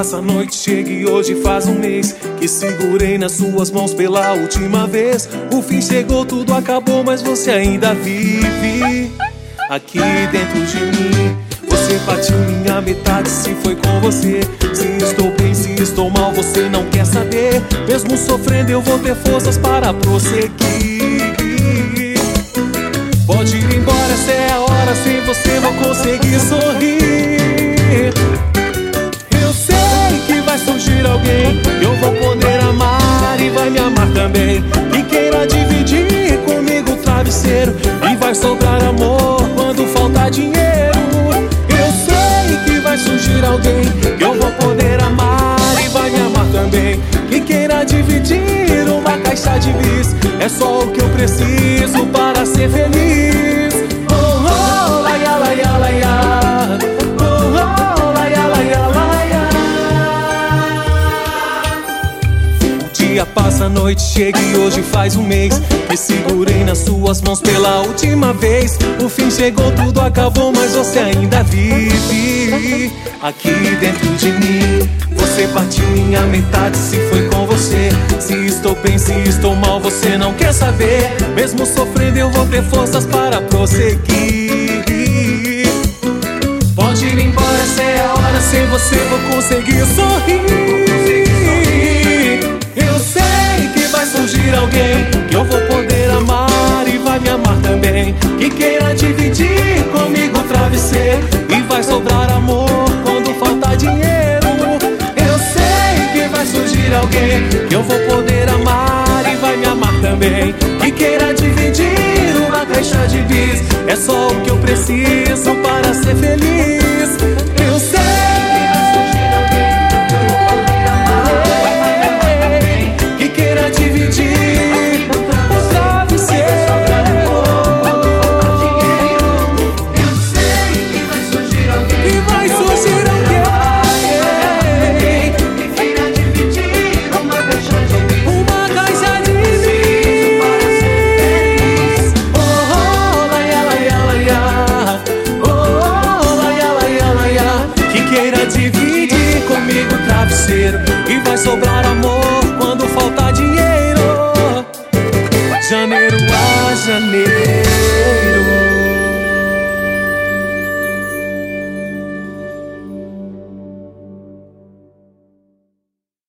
passa, a noite chega e hoje faz um mês que segurei nas suas mãos pela última vez. O fim chegou, tudo acabou, mas você ainda vive aqui dentro de mim. Você partiu minha metade, se foi com você. Se estou bem, se estou mal, você não quer saber. Mesmo sofrendo eu vou ter forças para prosseguir. Pode ir embora, essa é a hora, sem você vou conseguir sorrir. Eu sei que vai surgir alguém que eu vou poder amar e vai me amar também, que queira dividir comigo o travesseiro e vai sobrar amor quando faltar dinheiro. Eu sei que vai surgir alguém que eu vou poder amar e vai me amar também, que queira dividir uma caixa de bis. É só o que eu preciso para ser feliz. Oh, oh, laia, laia, laia. Oh, oh, laia, laia, laia. O dia passa, a noite chega e hoje faz um mês que segurei nas suas mãos pela última vez. O fim chegou, tudo acabou, mas você ainda vive aqui dentro de mim. Você partiu minha metade, se foi com você. Se estou bem, se estou mal, você não quer saber. Mesmo sofrendo eu vou ter forças para prosseguir. Pode ir embora, essa é a hora, sem você vou conseguir sorrir. Eu sei que vai surgir alguém que eu vou poder amar e vai me amar também, que queira dividir comigo o travesseiro e vai sobrar amor quando faltar dinheiro. Surgir alguém que eu vou poder amar e vai me amar também, que queira dividir uma caixa de bis. É só o que eu preciso